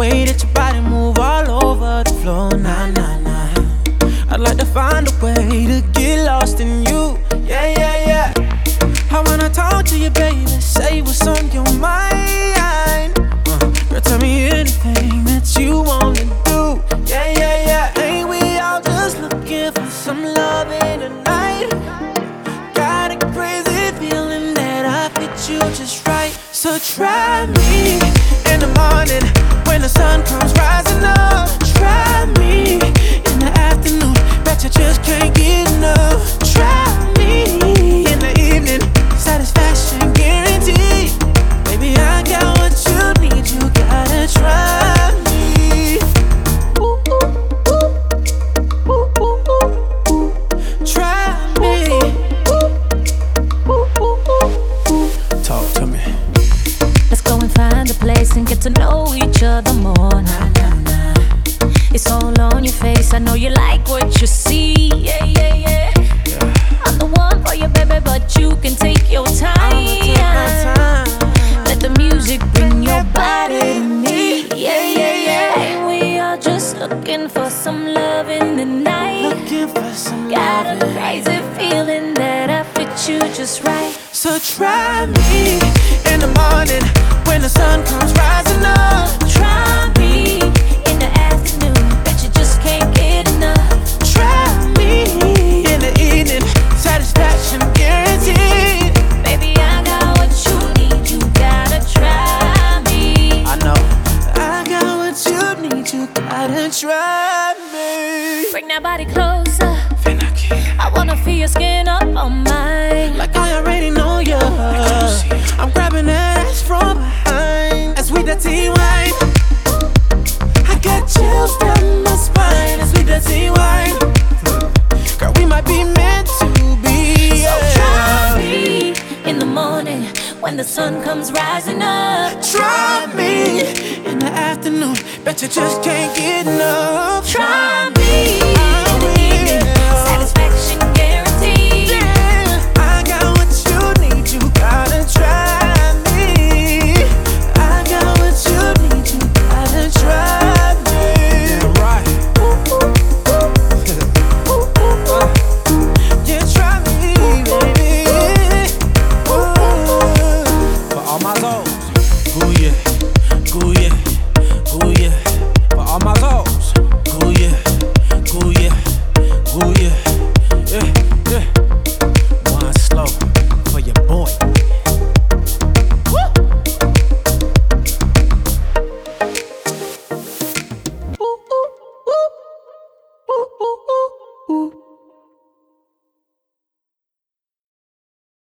way that your body move all over the floor, nah, nah, nah. I'd like to find a way to get lost in you, yeah, yeah, yeah. I wanna talk to you, baby, say what's on your mind. Girl, tell me anything that you wanna do, yeah, yeah, yeah. Ain't we all just looking for some love in the night? Got a crazy feeling that I fit you just right. So try me in the morning when the sun comes rising up. Try me in the afternoon, bet you just can't get enough. Try me in the evening, satisfaction guaranteed. Baby, I got what you need, you gotta try me. Ooh, ooh, ooh. Ooh, ooh, ooh, ooh. Try me. Ooh, ooh, ooh, ooh. Talk to me. Let's go and find a place and get to know each other more. Nah, nah, nah. It's all on your face, I know you like what you see. Yeah, yeah, yeah. I'm the one for you, baby, but you can take your time. Let the music bring your body to me. Yeah, yeah, yeah. Ain't we all just looking for some love in the night? Looking for some Got a loving. crazy feeling that I fit you just right. So try me in the morning when the sun comes rising up. Try me in the afternoon, bet you just can't get enough. Try me in the evening, satisfaction guaranteed. Baby, I got what you need, you gotta try me. I know I got what you need, you gotta try me. Bring that body closer, I wanna feel your skin up on mine. Like I already know you. I'm grabbing that ass from behind. As we dirty wine, I got chills down my spine. As we dirty wine, girl, we might be meant to be. So try me in the morning when the sun comes rising up. Try me in the afternoon, bet you just can't get enough. Try